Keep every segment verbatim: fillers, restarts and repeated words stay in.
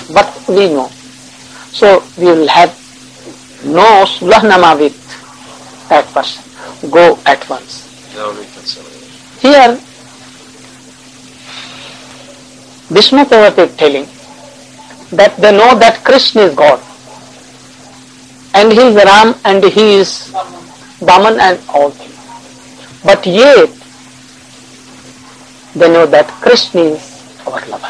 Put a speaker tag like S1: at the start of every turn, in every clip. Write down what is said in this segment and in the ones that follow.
S1: but we know. So we will have no Sulahnama with that person. Go at once.
S2: No reconciliation.
S1: Here, Vishnu Devata is telling that they know that Krishna is God, and he is Ram, and he is Vaman and all things. But yet, they know that Krishna is our lover.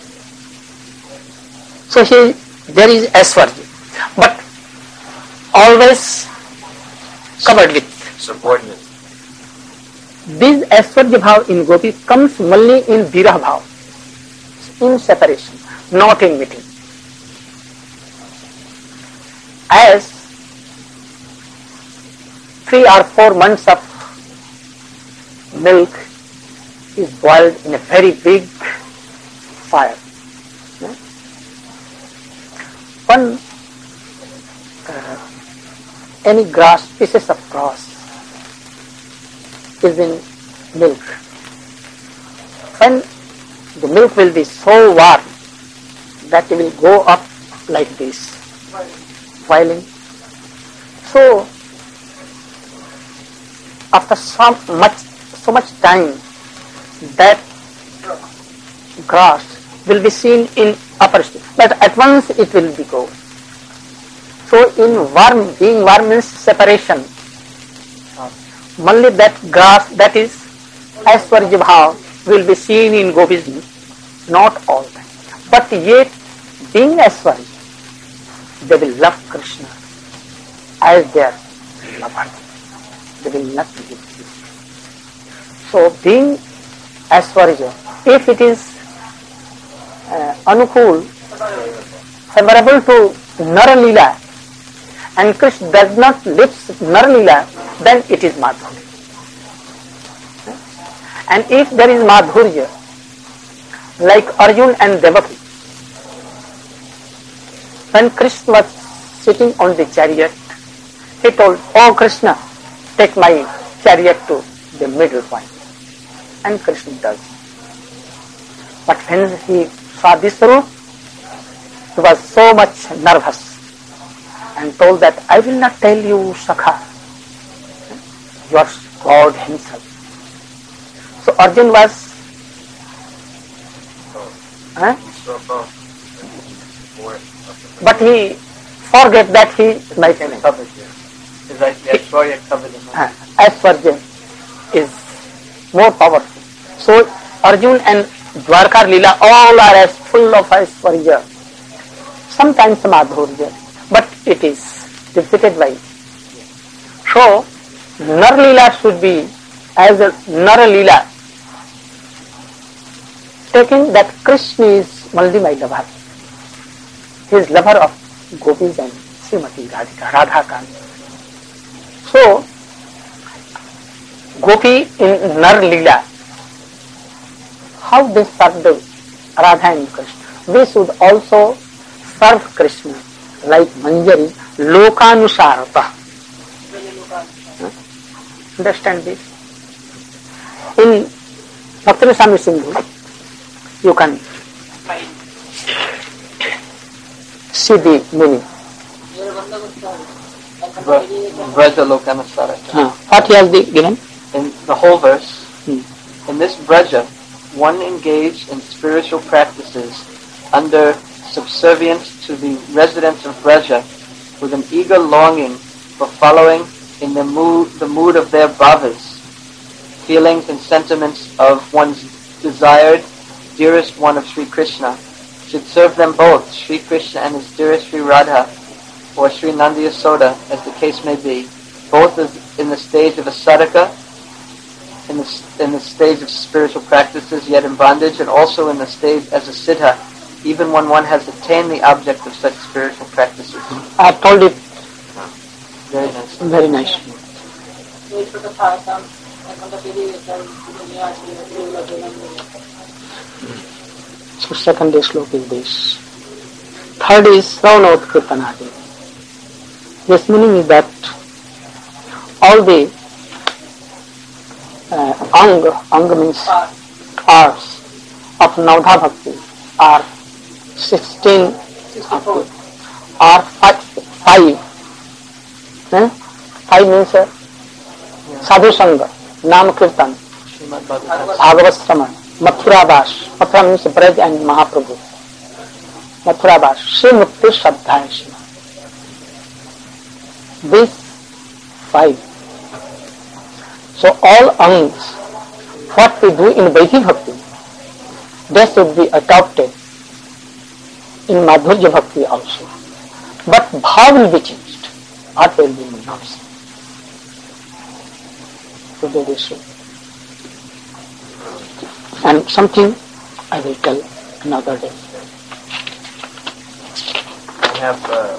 S1: So here, there is Aishwarya, but always covered with.
S2: Subordinate.
S1: This Aishwarya bhav in Gopi comes only in Virah bhav, in separation, not in meeting. As three or four months of milk is boiled in a very big fire. One uh, any grass, pieces of grass is in milk. When the milk will be so warm that it will go up like this, boiling. So after some much so much time, that grass will be seen in upper stage, but at once it will be go. So in warm, being warm means separation. Only that grass, that is Aishwarya bhav, will be seen in Gopis, not all time. But yet, being Aishwarya, they will love Krishna as their lover. They will not be this. So being Aishwarya, if it is uh, anukul, favorable to Nara Leela, and Krishna does not lips Nara Leela, then it is Madhurya. And if there is Madhurya, like Arjun and Devaki, when Krishna was sitting on the chariot, he told, "Oh Krishna, take my chariot to the middle point." And Krishna does. But when he saw this route, he was so much nervous and told that, "I will not tell you, Sakha, you are God himself." So Arjun was, huh? But he forget that he might have covered.
S3: It's like the Aishwarya covered him.
S1: Aishwarya is more powerful. So Arjun and Dwarka Leela all are as full of Aishwarya. Sometimes Madhurya, but it is defeated by. So Nar Leela should be as a Nara Leela, taking that Krishna is only my lover. He is lover of Gopis and Srimati Radhika, Radha Kanta. So Gopi in Nar Leela, how they serve the Radha and Krishna. We should also serve Krishna like Manjari, Lokanusarata. Understand this? In Bhakti-Rasamrita Sindhu, you can see the meaning.
S3: Braja Lokanusarata.
S1: Uh, what he has the, given?
S3: In the whole verse,
S1: Hmm.
S3: in this Braja, one engaged in spiritual practices under subservience to the residents of Braja with an eager longing for following in the mood, the mood of their bhavas, feelings and sentiments of one's desired dearest one of Sri Krishna, should serve them both, Sri Krishna and his dearest Sri Radha, or Sri Nandi Yasoda, as the case may be, both as in the stage of a sadhaka, in the, in the stage of spiritual practices yet in bondage, and also in the stage as a siddha, even when one has attained the object of such spiritual practices.
S1: I have told it
S3: Very nice.
S1: very nice. So second slok is this. Third is Sravanot Kirtanadi. This meaning is that all the uh, Anga, Anga means parts of Navadha Bhakti are sixteen or five. five. Hmm? Five means uh, sadhu sangha, nam kirtan, bhagavat shraman, mathura vas. Mathura means Braj and Mahaprabhu. Mathura vas, Shri Mukti Shraddha Shima. These five. So all angs, what we do in Vaidhi Bhakti, they should be adopted in Madhurya Bhakti also. But bhav will be changed. What will be not seen. So they will show. And something I will tell another day.
S2: I have uh,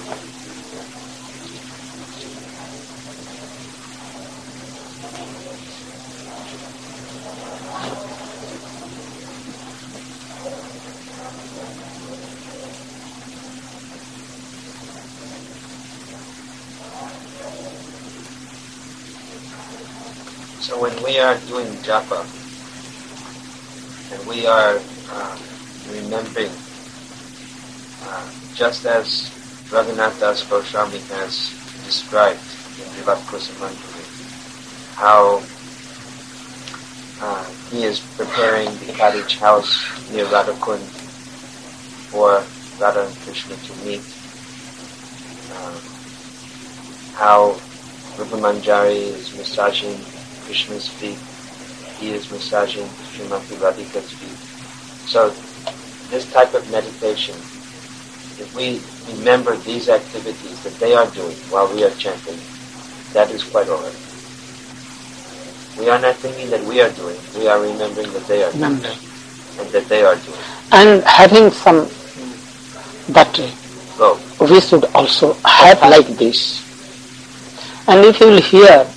S2: so when we are doing japa and we are uh, remembering, uh, just as Raghunath Das Goswami has described in Vivat Kusumanjali, how uh, he is preparing the cottage house near Radhakund for Radha and Krishna to meet, uh, how Rupa Manjari is massaging Krishna's feet, he is massaging Srimati Radhika's feet. So this type of meditation, if we remember these activities that they are doing while we are chanting, that is quite all right. We are not thinking that we are doing, we are remembering that they are doing,
S1: Remember.
S2: and that they are doing.
S1: And having some, that
S2: Go.
S1: we should also have like this. And if you will hear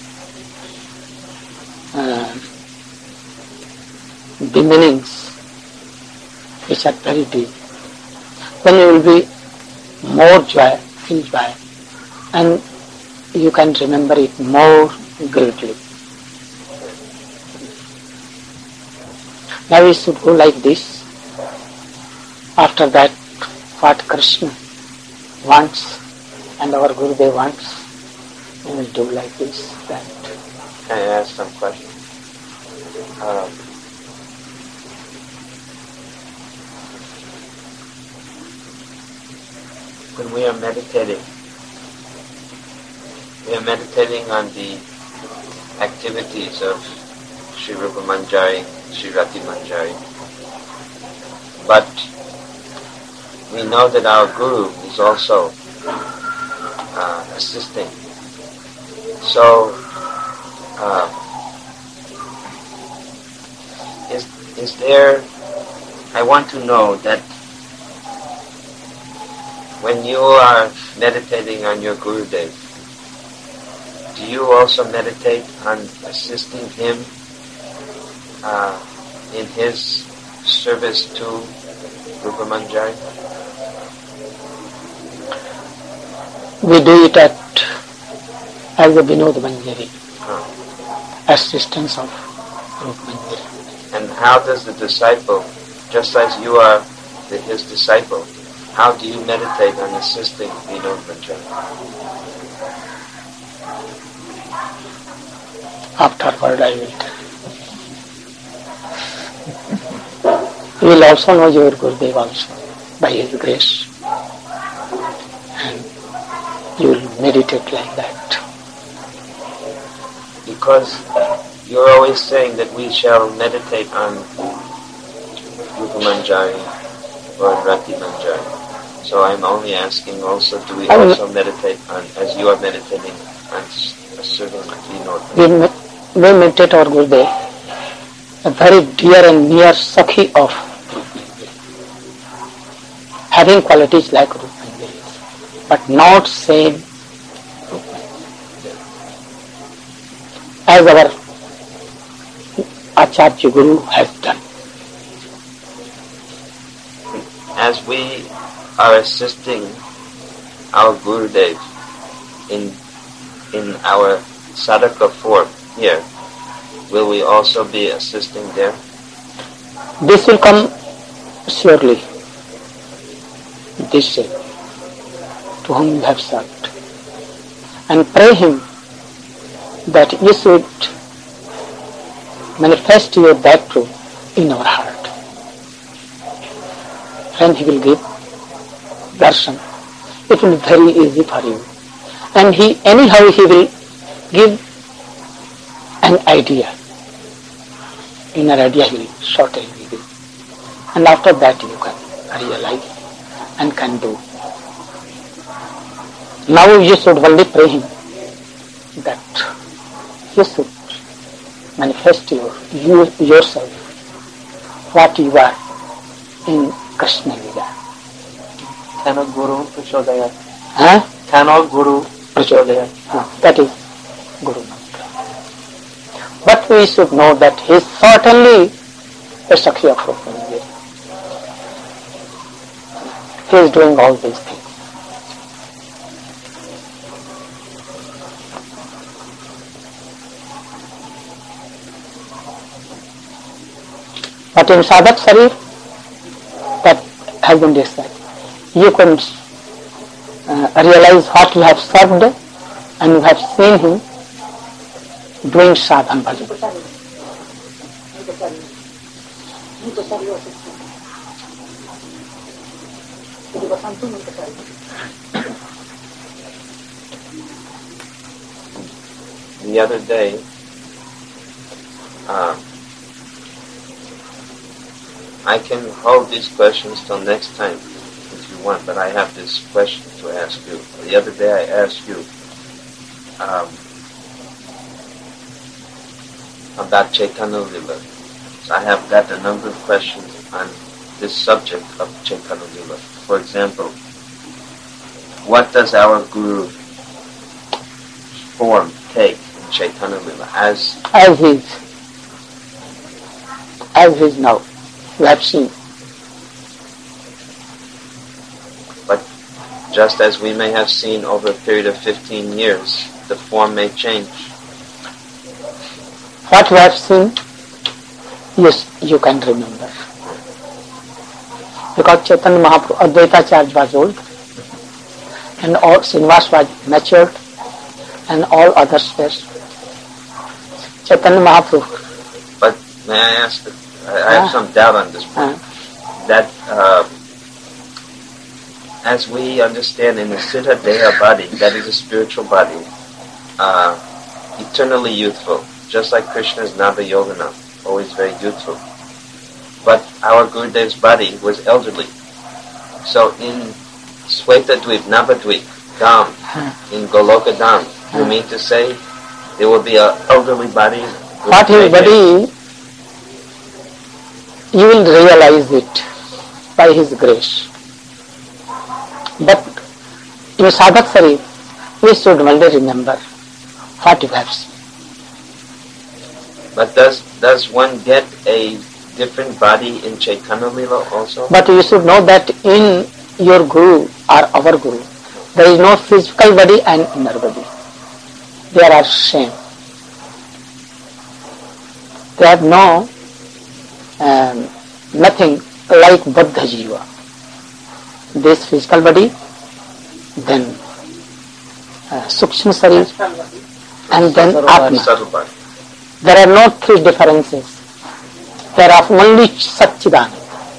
S1: uh, the meanings which are very deep, then you will be more joy, feel joy, and you can remember it more greatly. Now we should go like this. After that, what Krishna wants and our Gurudev wants, we will do like this, that.
S2: Can I ask some questions? Um, when we are meditating, we are meditating on the activities of Sri Rupa Manjari, Sri Rati Manjari. But we know that our Guru is also uh, assisting. So, uh, is is there? I want to know that when you are meditating on your Gurudev, do you also meditate on assisting him uh, in his service to Rupa Manjari?
S1: We do it at as a Vinod Manjari,
S2: Huh.
S1: assistance of Rupa Manjari.
S2: And how does the disciple, just as you are the, his disciple, how do you meditate on assisting Vinod Manjari?
S1: Afterward I will tell. You will also know your Gurudev also, by his grace. And you will meditate like that.
S2: Because you're always saying that we shall meditate on Rupa Manjari or Rati Manjari. So I'm only asking also, do we
S1: I will-
S2: also meditate on, as you are meditating on s- serving Vinod
S1: We,
S2: Manjari?
S1: me- we meditate our Gurudev, a very dear and near Sakhi of having qualities like Rupa Manjari, but not same as our Acharya Guru has done.
S2: As we are assisting our Gurudev in in our sadhaka form here, will we also be assisting there?
S1: This will come surely. Uddesha to whom you have served, and pray him that you should manifest your that truth in our heart. And he will give darshan. It will be very easy for you. And he, anyhow he will give an idea. Inner idea he will shortly give. And after that you can realize and can do. Now you should only pray him that you should manifest your, you, yourself what you are in Krishna Lila.
S3: Cannot Guru Prachodaya.
S1: Huh?
S3: Cannot Guru Prachodaya.
S1: Huh? That is Guru Mantra. But we should know that he is certainly a Sakhi of Rukmini. He is doing all these things. But in Sadhak Sarir, that has been described. You can uh, realize what you have served and you have seen him doing sadhan bhajan.
S2: The other day, uh, I can hold these questions till next time if you want, but I have this question to ask you. The other day I asked you um, about Chaitanya Lila. So I have got a number of questions on this subject of Chaitanya Lila. For example, what does our Guru form take in Chaitanya Lila as
S1: as his as his now? You have seen.
S2: But just as we may have seen over a period of fifteen years, the form may change.
S1: What you have seen, yes, you can remember. Because Chaitanya Mahaprabhu, Advaitacharya was old, and all Srinivas was matured, and all others were. Chaitanya Mahaprabhu.
S2: But may I ask, I I have
S1: Ah.
S2: some doubt on this point,
S1: Uh,
S2: that uh, as we understand in the Siddha Deha body, that is a spiritual body, uh, eternally youthful, just like Krishna's Nava Yogana, always very youthful. But our Gurudev's body was elderly. So in Swetadvip, Navadvip, Dham, in Goloka Dham, you mean to say there will be an elderly body?
S1: what his body, you will realize it by his grace. But in Sadhak Sarir, we should only remember what you have seen.
S2: But does does one get a different body in Chaitanya Lila also?
S1: But you should know that in your Guru or our Guru, there is no physical body and inner body. They are same. They have no um, nothing like Buddha Jiva. This physical body, then uh, Sukshma Sarir, and then Atma.
S2: Subtle body.
S1: There are no three differences. There are only Satchidananda.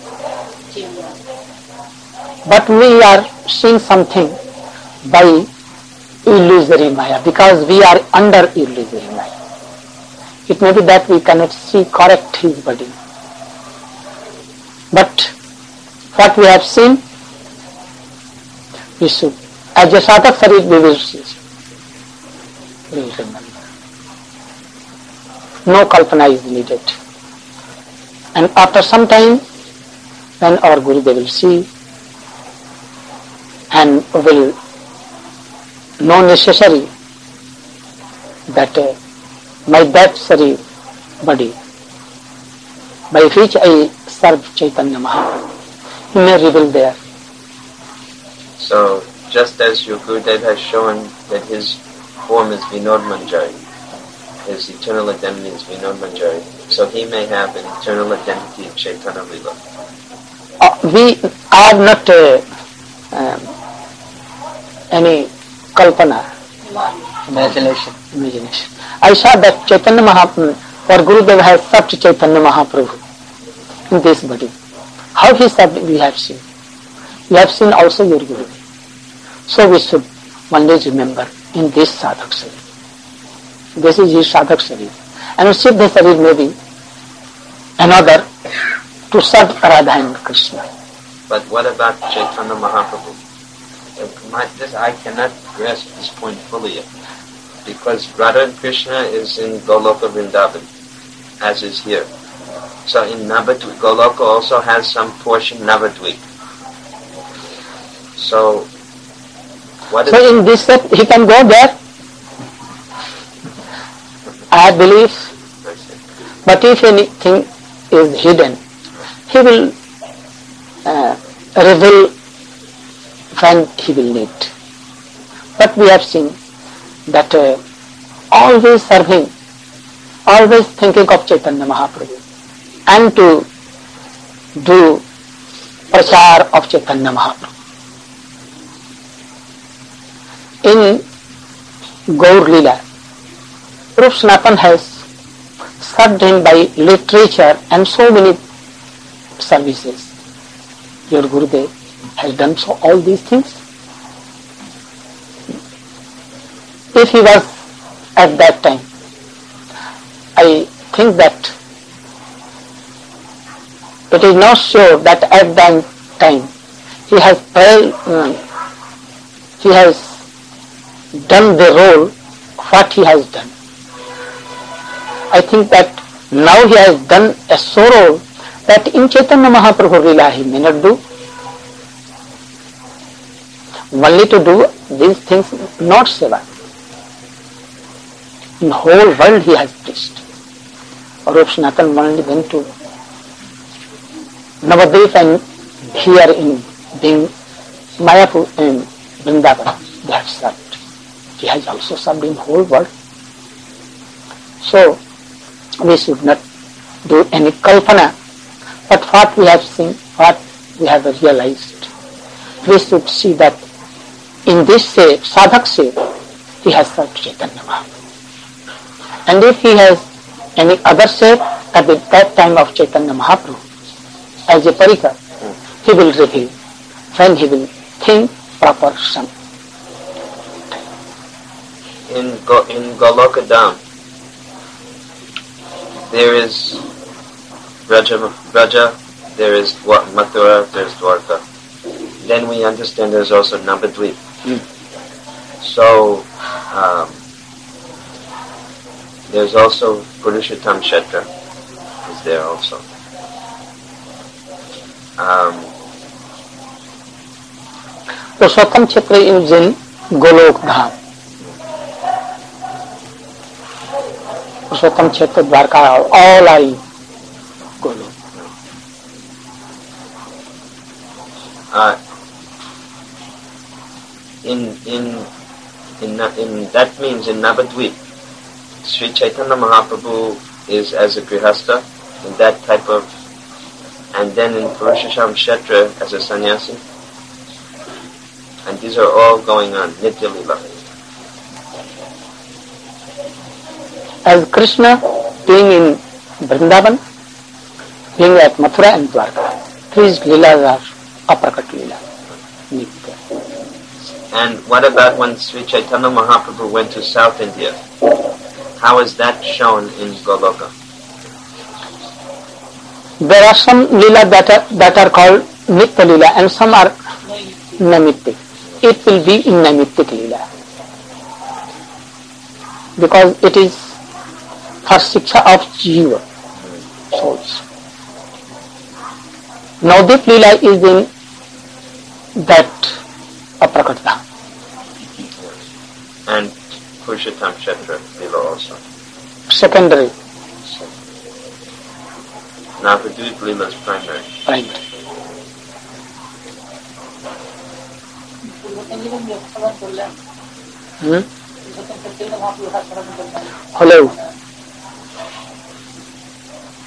S1: But we are seeing something by illusory Maya, because we are under illusory Maya. It may be that we cannot see correct his body. But what we have seen, we should, as a Sadhak Sarir, we will see. We will remember. No kalpana is needed. And after some time, when our Guru, they will see and will know necessary that uh, my that Sarir body, by which I serve Chaitanya Mahaprabhu, he may reveal there.
S2: So just as your Gurudev has shown that his form is Vinod Manjari, his eternal identity is Vinod Manjari, so he may have an eternal identity in Chaitanya Lila.
S1: Uh, we are not uh, um, any kalpana,
S3: Imagination.
S1: imagination. I saw that Chaitanya Mahaprabhu, for Gurudev has served Chaitanya Mahaprabhu in this body. How he served we have seen. We have seen also your Gurudev. So we should always remember in this sadhak sharir. This is his sadhak sharir. And Siddha sharir may be another to serve Radha and Krishna.
S2: But what about Chaitanya Mahaprabhu? My, this, I cannot grasp this point fully yet. Because Radha and Krishna is in Goloka Vrindavan, as is here. So in Navadvip, Goloka also has some portion Navadvip. So, what is...
S1: So in this set, he can go there. I believe. But if anything is hidden, he will uh, reveal when he will need. But we have seen that uh, always serving, always thinking of Chaitanya Mahaprabhu and to do prachar of Chaitanya Mahaprabhu. In Gaur Lila, Rup Sanatan has served him by literature and so many services. Your Gurudev has done so all these things. If he was at that time, I think that it is not sure that at that time he has uh, he has done the role what he has done. I think that now he has done a so role that in Chaitanya Mahaprabhu Lila he may not do. Only to do these things, not seva. In the whole world he has preached. Rup Sanatan only went to Navadvip and here in being Mayapur in Vrindavan, they have served. He has also served in the whole world. So, we should not do any kalpana, but what we have seen, what we have realized, we should see that in this shape, sadhak shape, he has served Chaitanya Mahaprabhu. And if he has any other shape at the, that time of Chaitanya Mahaprabhu, as a parika, he will reveal when he will think proper some.
S2: In, Go, in Goloka Dham, there is Braja, Braja, there is Mathura, there is Dwarka. Then we understand there is also Navadvip.
S1: Mm.
S2: So, um, there's also Purushottam Kshetra is there also. Um,
S1: Purushottam Kshetra is in Golok Dham. Purushottam Kshetra, Dwarka, all are in Golok.
S2: uh, in in in in that means in Navadvip, Sri Chaitanya Mahaprabhu is as a grihastha in that type of, and then in Purushottam Kshetra as a sannyasi, and these are all going on Nitya Lila.
S1: As Krishna being in Vrindavan, being at Mathura and Dwarka, these Leelas are Aprakat Leela, Nitya.
S2: And what about when Sri Chaitanya Mahaprabhu went to South India? How is that shown in Goloka?
S1: There are some Leela that are, that are called Nitya Leela and some are Namittik. It will be in Namittik Leela. Because it is for Shiksha of Jiva, souls. Navadvip Leela is in that Aprakat Dham.
S2: And Purushottam Kshetra Leela also.
S1: Secondary.
S2: Navadvip Leela is primary.
S1: Primary. Hmm? Hello.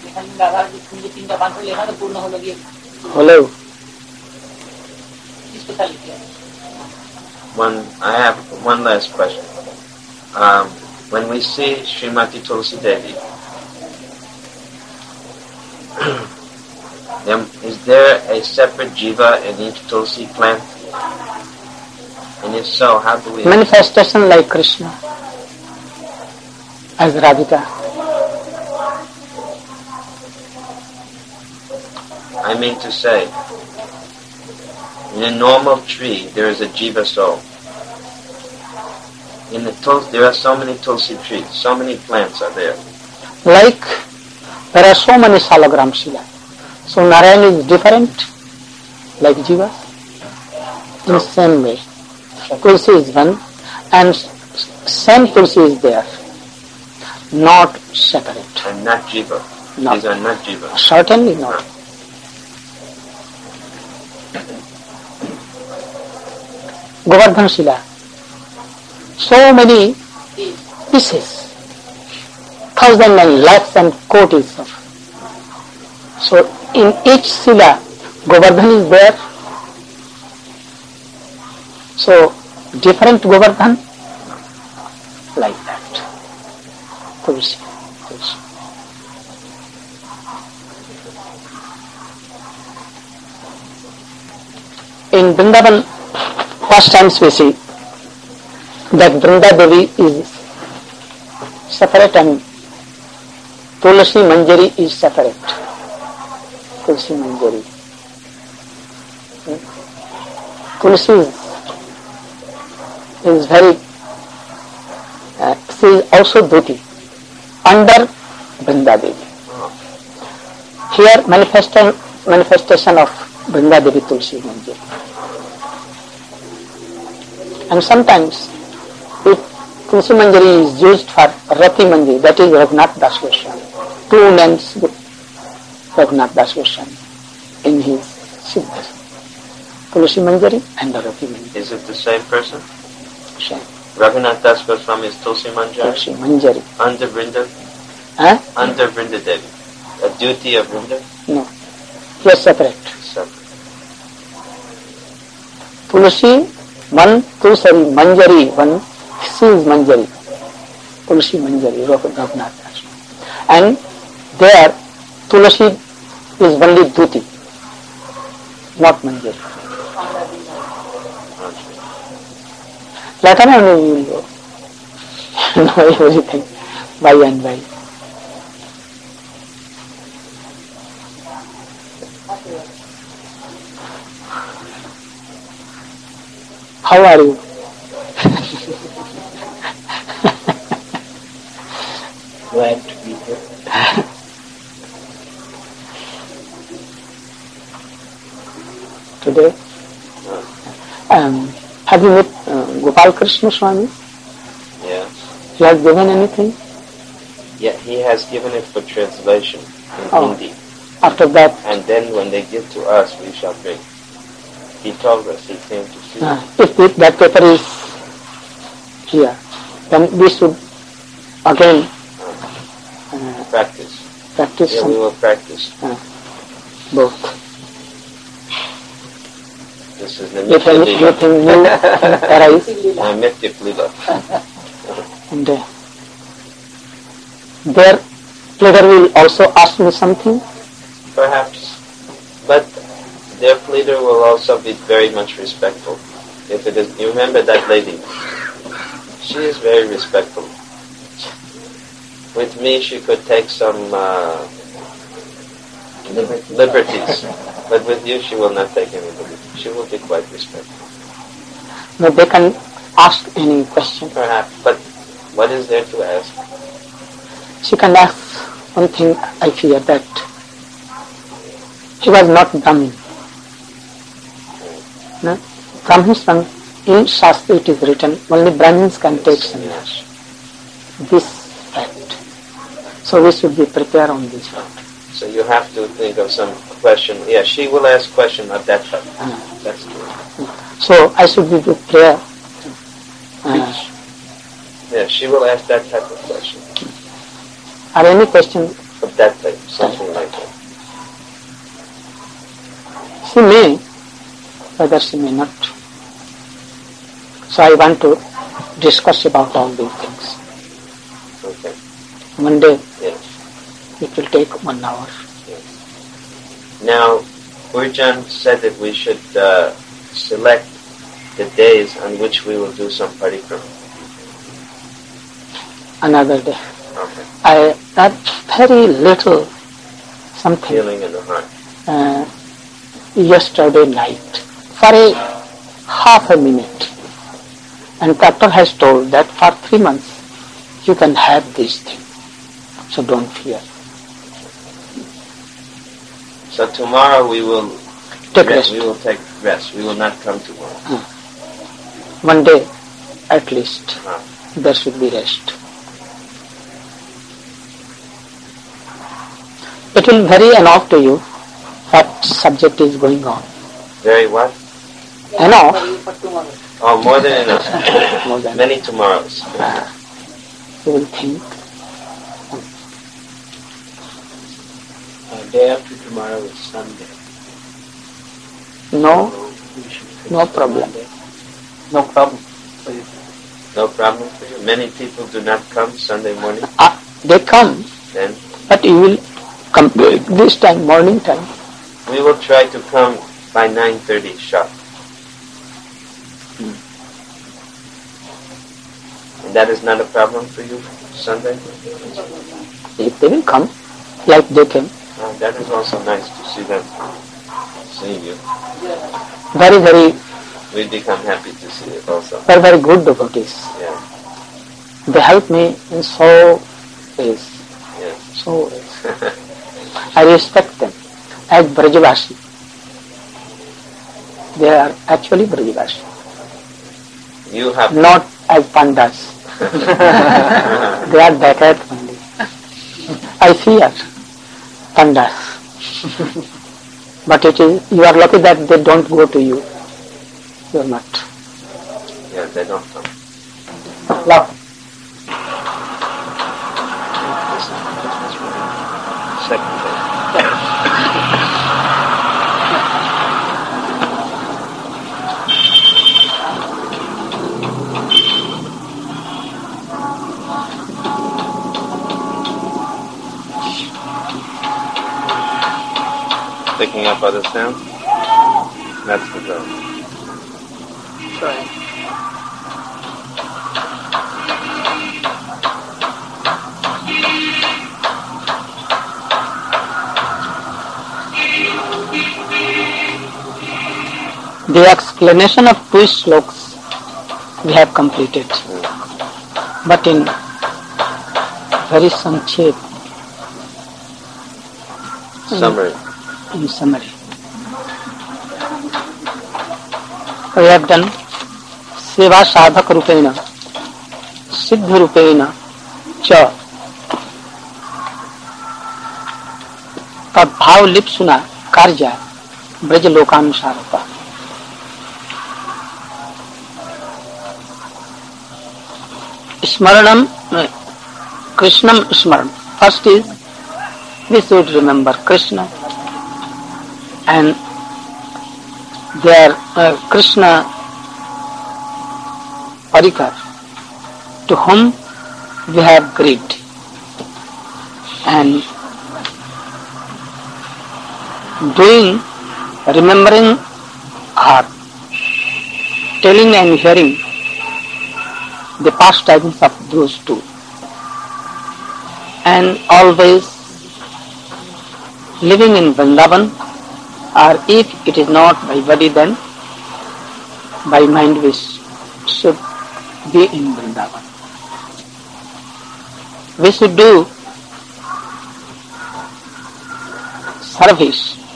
S1: Hello.
S2: One, I have one last question. Um, when we see Srimati Tulsi Devi, then is there a separate jiva in each Tulsi plant? And if so, how do we...
S1: Manifestation like Krishna as Radhika.
S2: I mean to say, in a normal tree, there is a jiva soul. In the tulsi, there are so many tulsi trees, so many plants are there.
S1: Like there are so many salagram shila. So Narayan is different, like Jiva, in the same way. Tulsi is one, and same Tulsi is there, not separate.
S2: And not jiva.
S1: No.
S2: These are not jiva.
S1: Certainly not.
S2: No.
S1: Govardhan Shila. So many pieces, thousand and lakhs and cotis of. So in each Shila, Govardhan is there. So different Govardhan, like that. Tulsi. Tulsi. In Vrindavan, first times we see that Vrinda Devi is separate and Tulsi Manjari is separate. Tulsi Manjari. Tulsi is, is very, uh, she is also Dhuti under Vrinda Devi. Here manifestation, manifestation of Vrinda Devi Tulsi Manjari. And sometimes it, Tulsi Manjari is used for Rati Manjari, that is Raghunath Das Goswami. Two names Raghunath Das Goswami in his Siddhas. Tulsi Manjari and Rati Manjari.
S2: Is it the same person?
S1: Same.
S2: Raghunath Das Goswami is Tulsi Manjari?
S1: Tulsi Manjari.
S2: Under Vrinda?
S1: Huh?
S2: Under Vrinda Devi. A duty of Vrinda?
S1: No. He is separate.
S2: Separate.
S1: Tulsi, one Tulsi Manjari, one she is Manjari. Tulsi Manjari, Raghunath Das. And there Tulsi is only Dhuti, not Manjari. Later on we will know everything by and by. How are you?
S4: Glad to be here.
S1: Today, um, have you met uh, Gopal Krishna Swami?
S2: Yeah.
S1: He has given anything?
S2: Yeah, he has given it for translation in
S1: Oh.
S2: Hindi.
S1: After that,
S2: And then when they give to us, we shall bring. He told us, he came to see
S1: uh,
S2: us.
S1: if it, that paper is here, then we should again uh,
S2: Practice.
S1: practice
S2: Yeah,
S1: some,
S2: we will practice.
S1: uh, both.
S2: This is the
S1: If any- anything new arise,
S2: Naimitya Lila.
S1: and uh, their pleader will also ask me something.
S2: Perhaps. But their pleader will also be very much respectful. If it is, you remember that lady? She is very respectful. With me, she could take some uh, liberties, but with you, she will not take any liberties. She will be quite respectful.
S1: No, they can ask any question.
S2: Perhaps, but what is there to ask?
S1: She can ask one thing, I fear that she was not Brahmin. No? Brahmins, in Shastra it is written, only Brahmins can take sannyas. This fact. So we should be prepared on this fact.
S2: So you have to think of some question. Yeah, she will ask question of that type.
S1: Uh,
S2: That's true.
S1: so I should be prepared. Uh,
S2: Yeah, she will ask that type of question.
S1: are any question?
S2: Of that type, something like that.
S1: She may whether she may not. So I want to discuss about all these things.
S2: Okay.
S1: Monday,
S2: Yes.
S1: it will take one hour.
S2: Yes. Now, Urjan said that we should uh, select the days on which we will do some parikrama.
S1: Another day.
S2: Okay.
S1: I have very little something
S2: Feeling in the heart.
S1: uh, yesterday night for a half a minute, and doctor has told that for three months you can have this thing, so don't fear.
S2: So tomorrow we will
S1: Take
S2: rest.
S1: rest.
S2: We will take rest. We will not come tomorrow.
S1: One day at least
S2: Ah.
S1: there should be rest. It will vary enough to you what subject is going on.
S2: Very what?
S1: Enough.
S2: Oh, more than enough.
S1: More than
S2: Many tomorrows.
S1: you will think.
S4: Uh, day after tomorrow is Sunday.
S1: No,
S4: So we should fix
S1: No
S4: it
S1: problem.
S4: Monday.
S3: No problem for you.
S2: No problem for you. Many people do not come Sunday morning.
S1: ah, they come,
S2: Then
S1: but you will come this time, morning time.
S2: we will try to come by nine thirty sharp. And that is not a problem for you Sunday?
S1: If they will come, like they came,
S2: Uh, that is also nice to see them seeing you.
S1: very, very,
S2: We become happy to see it also.
S1: very, very good devotees.
S2: Yeah,
S1: They help me in so ways,
S2: yeah.
S1: so ways. I respect them as Brajavashi. They are actually Brajavashi,
S2: You have
S1: not as Pandas. They are backward only. I fear Pandas. But it is, you are lucky that they don't go to you. You are not.
S2: Yeah, they don't come.
S1: Love.
S2: Second day. Picking up other sounds? That's the goal.
S3: Sorry.
S1: The explanation of two slokas we have completed, but in very sankshet,
S2: Summary.
S1: in summary. We have done seva sadhak rupena, siddha rupena cha, तद्भाव लिप सुना कार्य Braj लोकानुसारता. Smaranam, Krishnam Smaran. First is, we should remember Krishna and their uh, Krishna Parikar, to whom we have grieved, and doing, remembering or telling and hearing the pastimes of those two, and always living in Vrindavan, or if it is not by body, then by mind we should be in Vrindavan. We should do service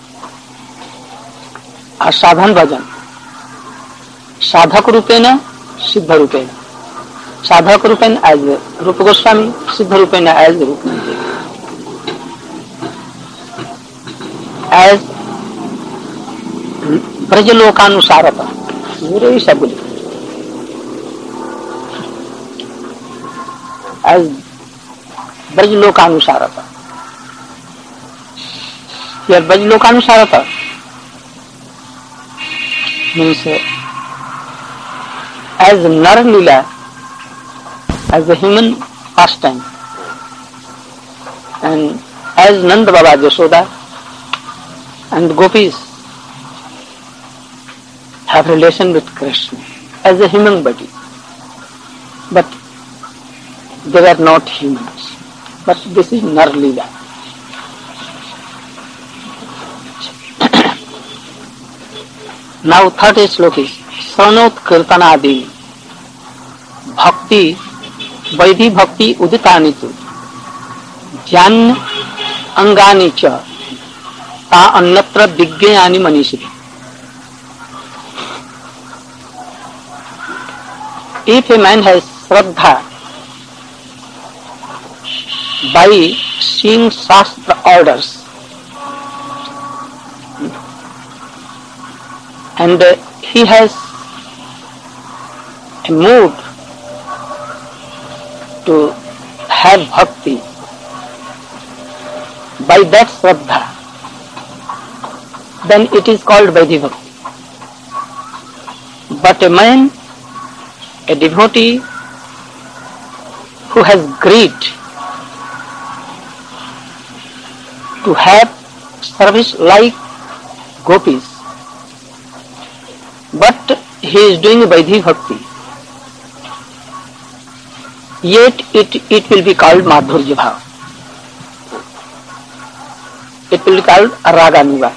S1: or sadhan bhajan, sadhak rupena, siddha rupena. Sadhak rupena as Rupa Goswami, siddha rupena as Rukmani. As Brajalokanusarata, very sabuli. As Brajalokanusarata. Here Brajalokanusarata means uh, as Nar Lila, as a human pastime, and as Nanda Baba, Yashoda and Gopis have relation with Krishna as a human body, but they were not humans. But this is Nar Lila. Now third slok is Sanot Kirtanadi Bhakti Vaidhi Bhakti Uditanitu Jnana Angani Cha Ta Annatra Vigyayani Manishi. If a man has Shraddha by seeing Shastra orders and uh, he has a mood to have bhakti by that Shraddha, then it is called Vaidhi Bhakti. But a man, a devotee who has greed to have service like gopis, but he is doing Vaidhi Bhakti, yet it, it will be called Madhurya Bhav. It will be called Raganuga.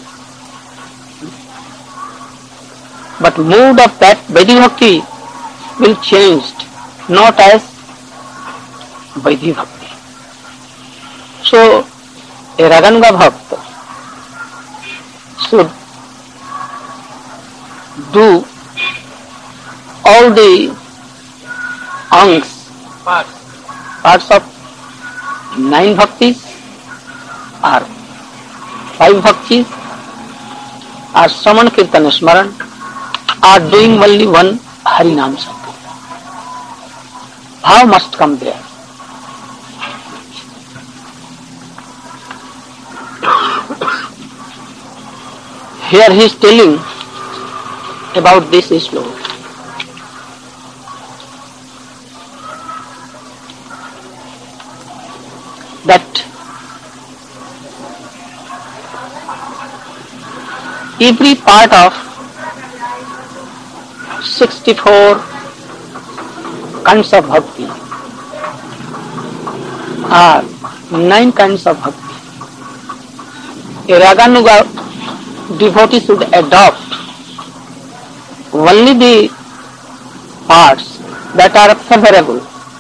S1: But mood of that Vaidhi Bhakti will change, not as Vaidhi Bhakti. So, a Raganuga Bhakta should do all the angs,
S3: Parts.
S1: parts of nine bhaktis or five bhaktis or Shravan Kirtan Smaran are doing only one Harinam Sankirtan. Bhav must come there. Here he is telling about this slok. That every part of sixty-four kinds of bhakti are nine kinds of bhakti. A Raganuga devotee should adopt only the parts that are favorable,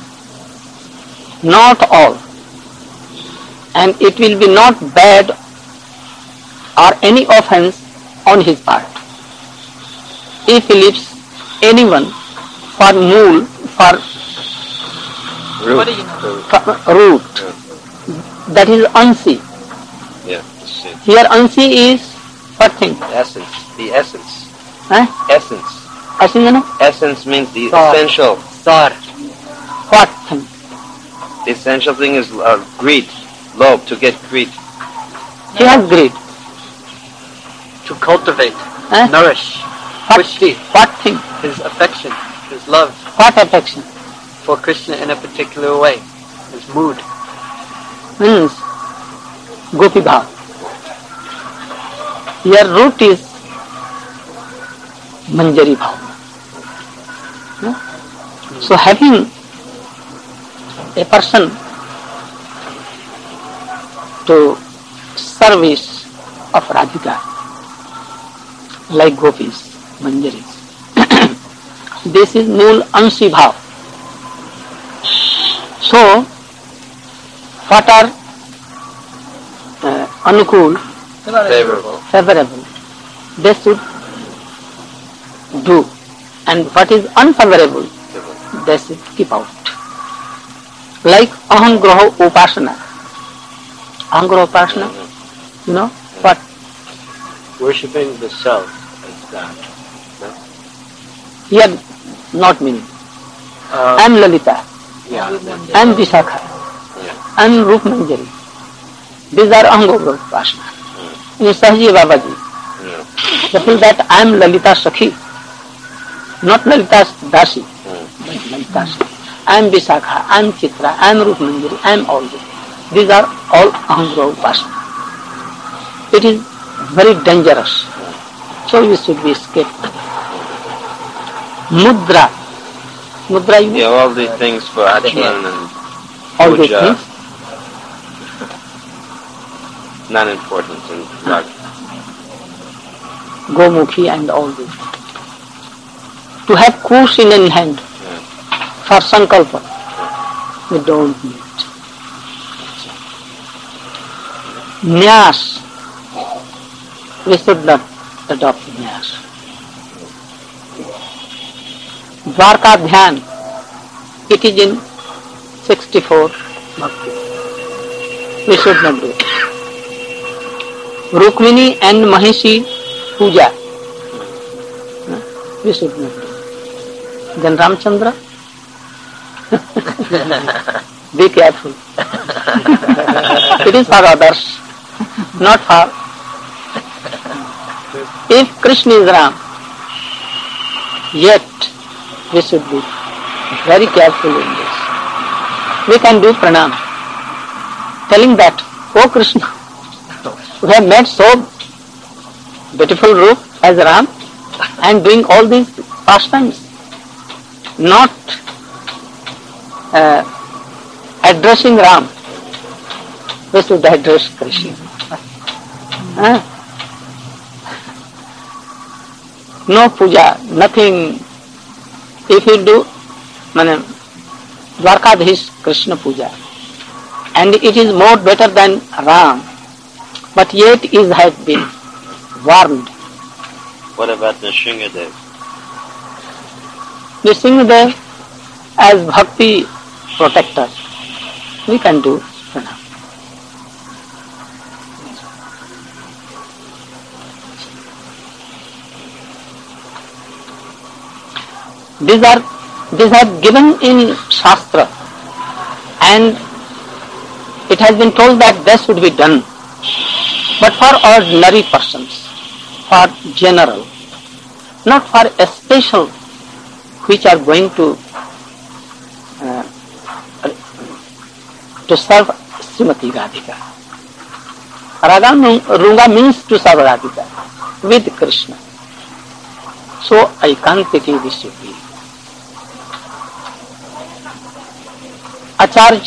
S1: not all, and it will be not bad or any offense on his part. If he leaves anyone for mool, for
S2: Root.
S1: for root, that is ansi.
S2: Yeah, that's it.
S1: Here ansi is what thing?
S2: Essence. The essence.
S1: Huh?
S2: Essence.
S1: Asingana?
S2: Essence means the
S3: Sar.
S2: essential.
S3: Sar.
S1: What thing?
S2: The essential thing is uh, greed. Love, to get greed.
S1: He has greed.
S3: To cultivate,
S1: Huh?
S3: nourish,
S1: What,
S3: Pushti.
S1: what thing?
S3: his affection, his love
S1: What affection?
S3: for Krishna in a particular way, his mood.
S1: Means Gopi Bhav. Your root is Manjari Bhav. No? So having a person to service of Radhika like Gopis, Manjaris. This is Mool Ansi Bhav. So, what are uh, Anukul,
S2: Favorable.
S1: favorable, they should do, and what is unfavorable, they should keep out. Like Aham Graho Upasana. Aham Graho Upasana, you know what?
S4: Worshipping the self as God.
S1: Here not meaning.
S4: Uh,
S1: I am Lalita,
S4: yeah.
S1: I am Vishakha,
S2: Yeah.
S1: I am Rup Manjari. These are Aham Graho Upasana. In Sahaji Babaji,
S2: Yeah.
S1: They feel that I am Lalita Sakhi, not Lalita Dasi, but Lalita Sakhi. I am Visakha, I am Chitra, I am Rupmanjari, I am all this. These are all Ahambhava Upasana. It is very dangerous. So we should be escaped. Mudra. Mudra you know?
S2: Yeah, all these things for Achman and
S1: All these
S2: puja,
S1: things.
S2: not important in Raga.
S1: Gomukhi and all this. To have kush in hand for sankalpa, we don't need. Nyas, we should not adopt nyas. Dwarka Dhyan, it is in sixty-four bhakti. We should not do it. Rukmini and Mahishi puja, we should not do it. Then Ramchandra, be careful. It is for others, not for. If Krishna is Ram, yet we should be very careful in this. We can do pranam, telling that, oh Krishna, we have made so beautiful roop as Ram and doing all these pastimes, not uh, addressing Ram, we should address Krishna. Huh? No puja, nothing. If you do mane, Dwarkadhish Krishna puja, and it is more better than Ram, but yet it has been warned.
S2: What about Nrsingadev?
S1: Nrsingadev as bhakti protector, we can do pranam. These are these are given in Shastra, and it has been told that this should be done. But for ordinary persons, for general, not for a special which are going to uh, to serve Srimati Radhika. Raga Runga means to serve Radhika with Krishna. So Aikantiki this should be. Acharya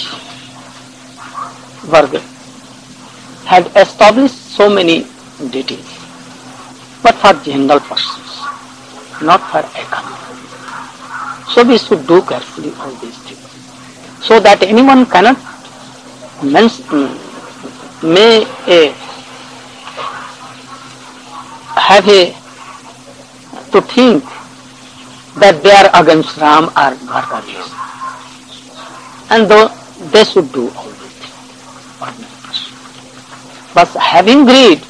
S1: Varga had established so many deities, but for general persons, not for Ekant. So we should do carefully all these things, so that anyone cannot mention, may a, have a, to think that they are against Ram or Dwarkadhish. And though they should do all these things. But having greed.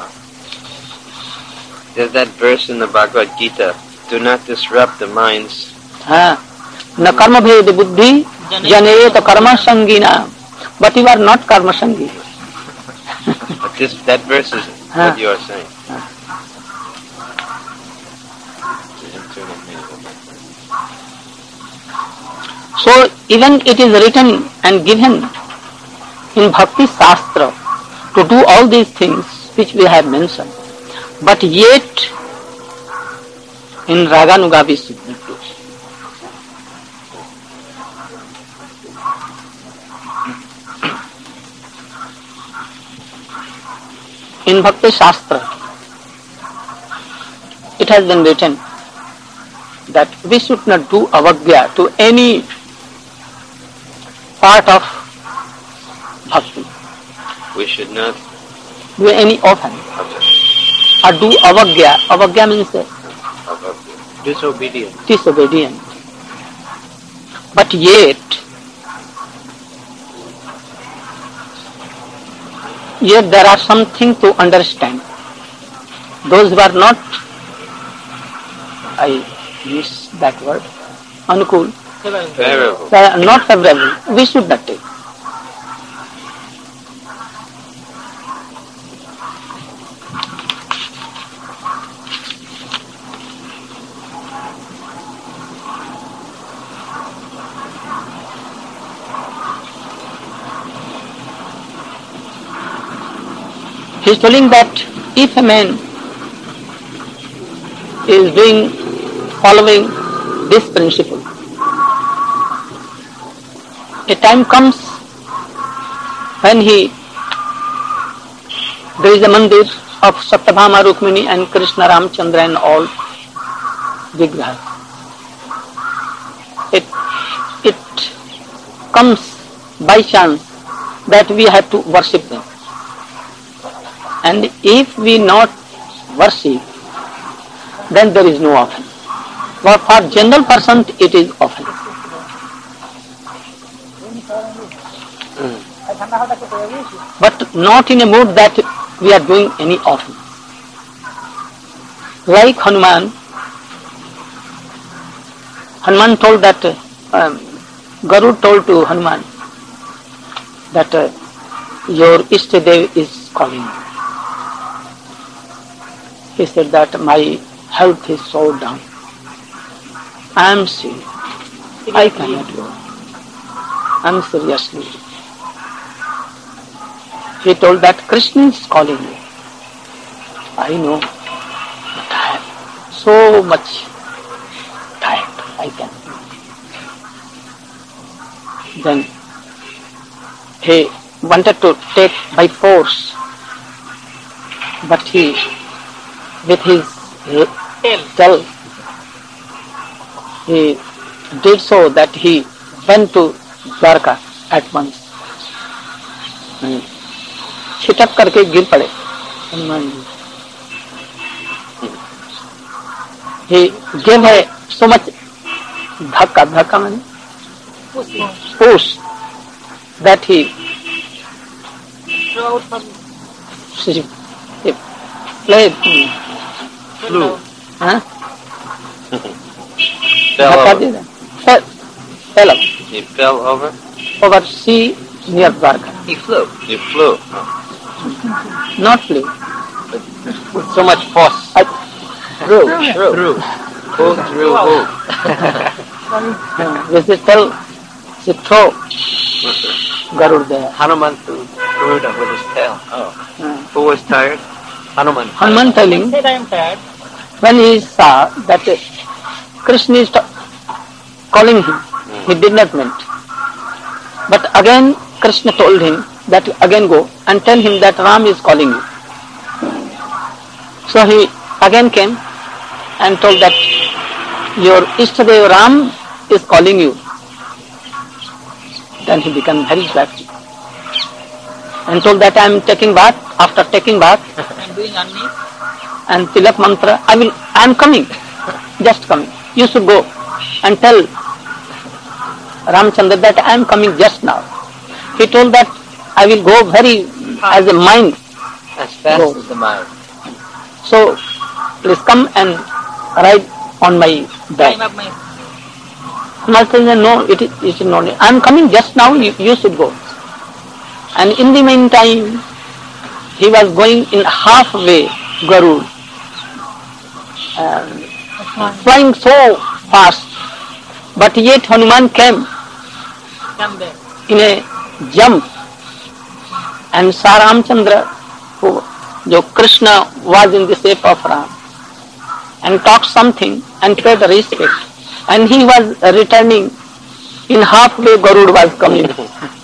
S2: There's that verse in the Bhagavad Gita, do not disrupt the minds.
S1: Na karma bheda buddhi janeta karma sangina. But you are not karma sangi.
S2: But this, that verse is
S1: Huh.
S2: what you are saying.
S1: So even it is written and given in Bhakti Shastra to do all these things which we have mentioned. But yet in Raganuga we should not do. In Bhakti Shastra it has been written that we should not do avagya to any part of bhakti.
S2: We should not
S1: Do any offense or do avagya. Avagya means uh,
S4: Disobedient.
S1: disobedient. But yet, yet there are something to understand. Those who are not, I use that word, anukul,
S2: favorable.
S1: they are not favorable, we should not take. he is telling that if a man is doing, following this principle, a time comes when he, there is a mandir of Satyabhama, Rukmini and Krishna, Ramchandra and all Vigrahas. It, it comes by chance that we have to worship them. And if we not worship, then there is no offense. But for general person it is offense. Mm. But not in a mood that we are doing any offense. Like Hanuman, Hanuman told that, um, Garud told to Hanuman that uh, your Ishtadev is calling you. He said that my health is so down. I am sick. I cannot go. I am seriously. He told that Krishna is calling you. I know, but I am so much tired. I can't. Then he wanted to take by force, but he, with his tail, he did so that he went to Dwarka at once. छिटक करके गिर पड़े Hanuman ji. He gave her so much धक्का, धक्का माने push, that he she played
S2: Flew.
S1: huh?
S2: Fell
S1: धक्का
S2: over.
S1: दिया, fell, fell up
S2: He fell over.
S1: over sea near Dwarka.
S2: He flew. He flew.
S1: Not flew.
S2: With so much force.
S1: I, through.
S2: Through. Through. Pulled through who?
S1: They say tell, say throw Garud there.
S2: Hanuman threw Garuda with his tail. Oh.
S1: Uh,
S2: Who was tired? Hanuman.
S1: Hanuman telling,
S5: said I am tired.
S1: when he saw that uh, Krishna is ta- calling him, he did not meant. But again Krishna told him that again go and tell him that Ram is calling you. So he again came and told that your Ishtadev Ram is calling you. Then he became very glad and told that I am taking bath. After taking bath
S5: I am doing Anni.
S1: and Tilak mantra, I will, I am coming, just coming. You should go and tell Ramchandra that I am coming just now. He told that I will go very as a mind.
S2: As fast
S1: Go.
S2: as the mind.
S1: So please come and ride on my back.
S5: Climb up my.
S1: Master said, no, it is, it is not. I am coming just now, you, you should go. And in the meantime, he was going in halfway, Garud, and flying so fast. But yet Hanuman came
S5: Come back.
S1: in a jump and saw Ramchandra, who, jo Krishna was in the shape of Ram, and talked something and paid respect. And he was returning in halfway, Garud was coming.